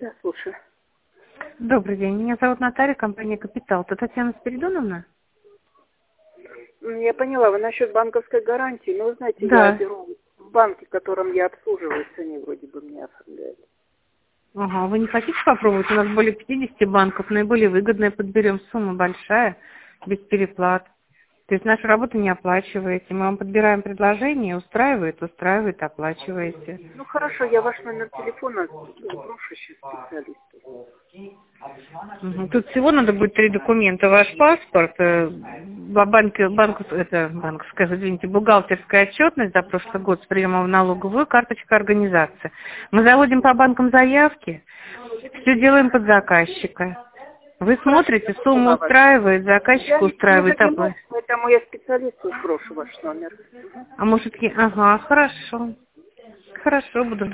Я слушаю. Добрый день, меня зовут Наталья, компания «Капитал». Это Татьяна Спиридоновна? Я поняла, вы насчет банковской гарантии. Ну, вы знаете, я Да. беру в банке, в котором я обслуживаюсь, они вроде бы мне оформляют. Ага, вы не хотите попробовать? У нас более 50 банков, наиболее выгодная подберем, сумма большая, без переплат. То есть нашу работу не оплачиваете. Мы вам подбираем предложение, устраивает, оплачиваете. Ну, хорошо, я ваш номер телефона сброшу сейчас специалисту. Тут всего надо будет 3 документа. Ваш паспорт, бухгалтерская отчетность за прошлый год с приема в налоговую, карточка организации. Мы заводим по банкам заявки, все делаем под заказчика. Вы смотрите, сумма устраивает, заказчик Я устраивает, загляну, поэтому я специалисту сброшу ваш номер. а может, ага, хорошо. Хорошо, буду